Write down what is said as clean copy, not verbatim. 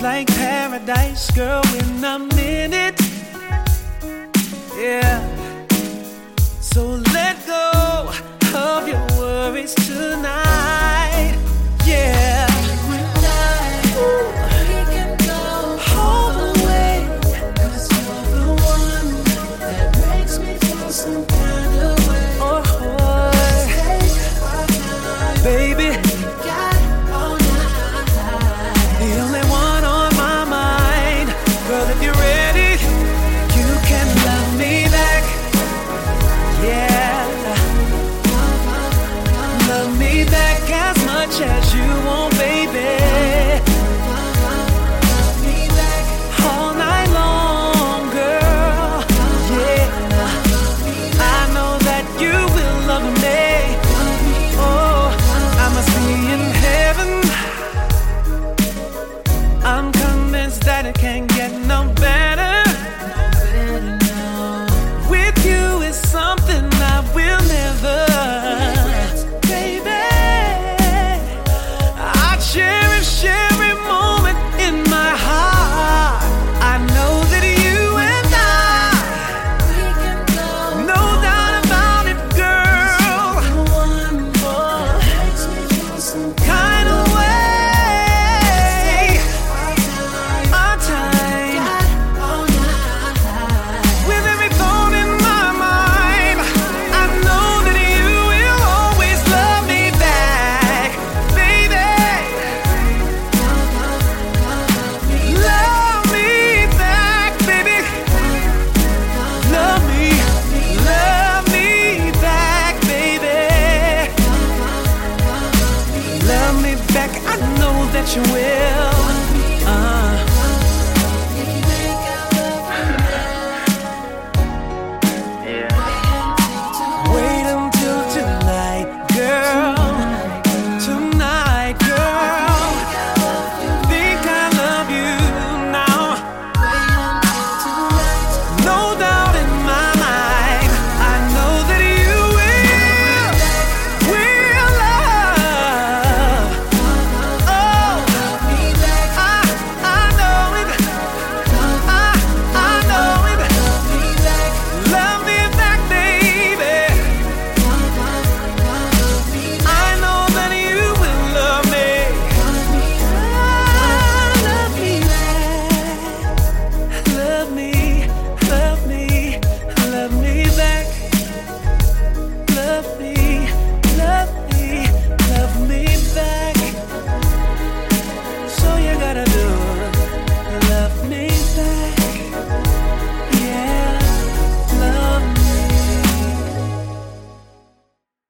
like paradise, girl, when I'm in it. Yeah. So let go of your worries tonight. Yeah. Some kind of way. Baby, the only one on my mind. Girl, if you're ready, you can love me back. Yeah, love me back as much as you want, baby. All night long, girl. Yeah, I know that you will love me. Oh, I must be in heaven. I'm convinced that it can't get no better. With you is something I will never. Baby, I cherish every moment in my heart. I know that you and we can go. No doubt about it, girl. Some kind of way. Our time. With every thought in my mind, I know that you will always love me back, baby. Love me back, baby. Love me back, baby. Love me back, I know that you will. Wait until tonight, girl. Tonight, girl. Think I love you now. No doubt in my mind, I know that you will love. Oh, I know it. I know it. Love me back, baby. I know that you will love me. Love me back. Love me, love me, love me back. Love me, love me, love me back. So you gotta do